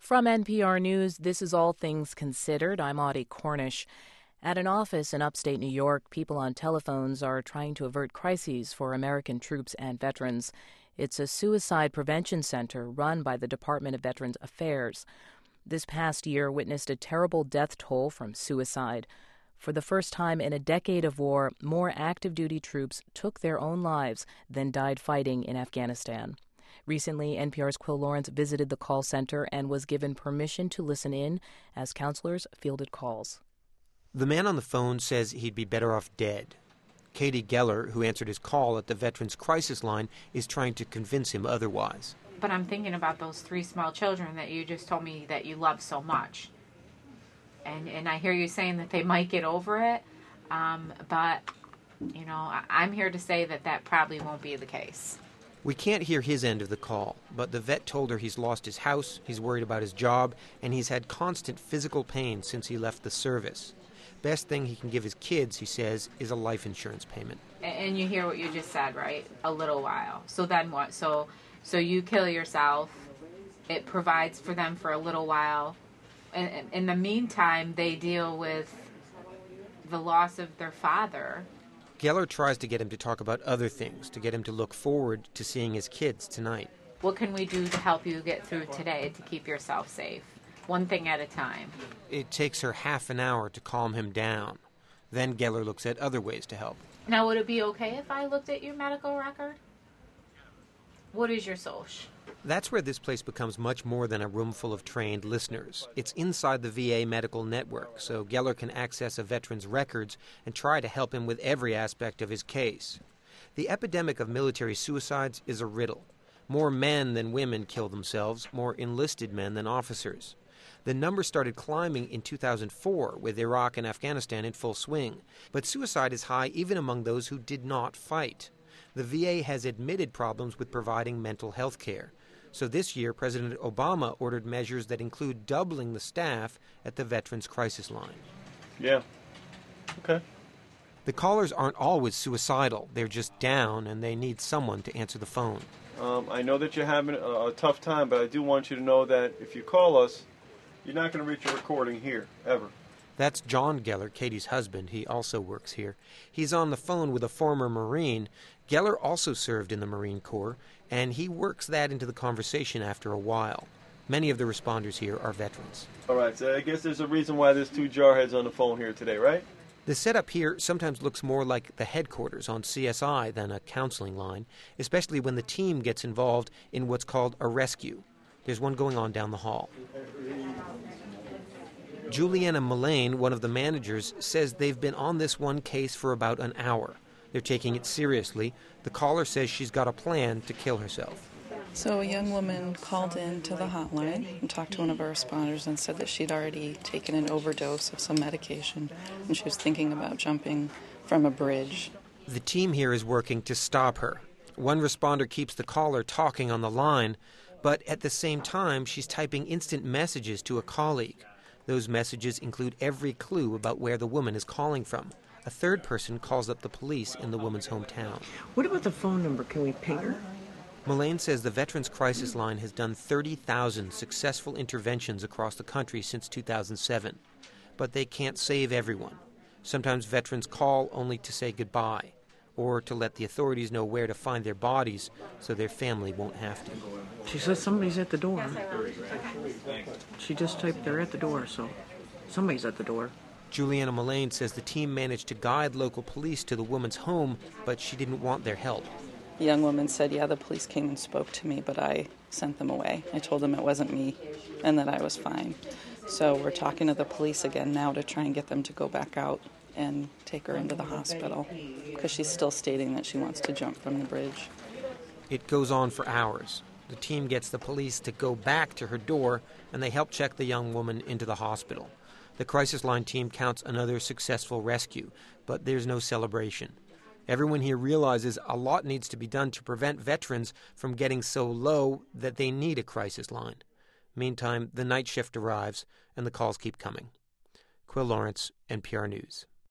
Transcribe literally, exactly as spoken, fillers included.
From N P R News, this is All Things Considered. I'm Audie Cornish. At an office in upstate New York, people on telephones are trying to avert crises for American troops and veterans. It's a suicide prevention center run by the Department of Veterans Affairs. This past year witnessed a terrible death toll from suicide. For the first time in a decade of war, more active duty troops took their own lives than died fighting in Afghanistan. Recently, N P R's Quill Lawrence visited the call center and was given permission to listen in as counselors fielded calls. The man on the phone says he'd be better off dead. Katie Geller, who answered his call at the Veterans Crisis Line, is trying to convince him otherwise. But I'm thinking about those three small children that you just told me that you love so much. And and I hear you saying that they might get over it, um, but, you know, I, I'm here to say that that probably won't be the case. We can't hear his end of the call, but the vet told her he's lost his house, he's worried about his job, and he's had constant physical pain since he left the service. Best thing he can give his kids, he says, is a life insurance payment. And you hear what you just said, right? A little while. So then what? So so you kill yourself. It provides for them for a little while. And in the meantime, they deal with the loss of their father. Geller tries to get him to talk about other things, to get him to look forward to seeing his kids tonight. What can we do to help you get through today to keep yourself safe? One thing at a time. It takes her half an hour to calm him down. Then Geller looks at other ways to help. Now, would it be okay if I looked at your medical record? What is your social? That's where this place becomes much more than a room full of trained listeners. It's inside the V A medical network, so Geller can access a veteran's records and try to help him with every aspect of his case. The epidemic of military suicides is a riddle. More men than women kill themselves, more enlisted men than officers. The number started climbing in two thousand four with Iraq and Afghanistan in full swing, but suicide is high even among those who did not fight. The V A has admitted problems with providing mental health care. So this year, President Obama ordered measures that include doubling the staff at the Veterans Crisis Line. Yeah. Okay. The callers aren't always suicidal. They're just down, and they need someone to answer the phone. Um, I know that you're having a, a tough time, but I do want you to know that if you call us, you're not going to reach a recording here, ever. That's John Geller, Katie's husband. He also works here. He's on the phone with a former Marine. Geller also served in the Marine Corps, and he works that into the conversation after a while. Many of the responders here are veterans. All right, so I guess there's a reason why there's two jarheads on the phone here today, right? The setup here sometimes looks more like the headquarters on C S I than a counseling line, especially when the team gets involved in what's called a rescue. There's one going on down the hall. Juliana Mullane, one of the managers, says they've been on this one case for about an hour. They're taking it seriously. The caller says she's got a plan to kill herself. So a young woman called in to the hotline and talked to one of our responders and said that she'd already taken an overdose of some medication and she was thinking about jumping from a bridge. The team here is working to stop her. One responder keeps the caller talking on the line, but at the same time she's typing instant messages to a colleague. Those messages include every clue about where the woman is calling from. A third person calls up the police in the woman's hometown. What about the phone number? Can we ping her? Mullane says the Veterans Crisis Line has done thirty thousand successful interventions across the country since two thousand seven. But they can't save everyone. Sometimes veterans call only to say goodbye, or to let the authorities know where to find their bodies so their family won't have to. She says somebody's at the door. She just typed they're at the door, so somebody's at the door. Juliana Mullane says the team managed to guide local police to the woman's home, but she didn't want their help. The young woman said, yeah, the police came and spoke to me, but I sent them away. I told them it wasn't me and that I was fine. So we're talking to the police again now to try and get them to go back out and take her into the hospital because she's still stating that she wants to jump from the bridge. It goes on for hours. The team gets the police to go back to her door, and they help check the young woman into the hospital. The Crisis Line team counts another successful rescue, but there's no celebration. Everyone here realizes a lot needs to be done to prevent veterans from getting so low that they need a crisis line. Meantime, the night shift arrives, and the calls keep coming. Quill Lawrence, N P R News.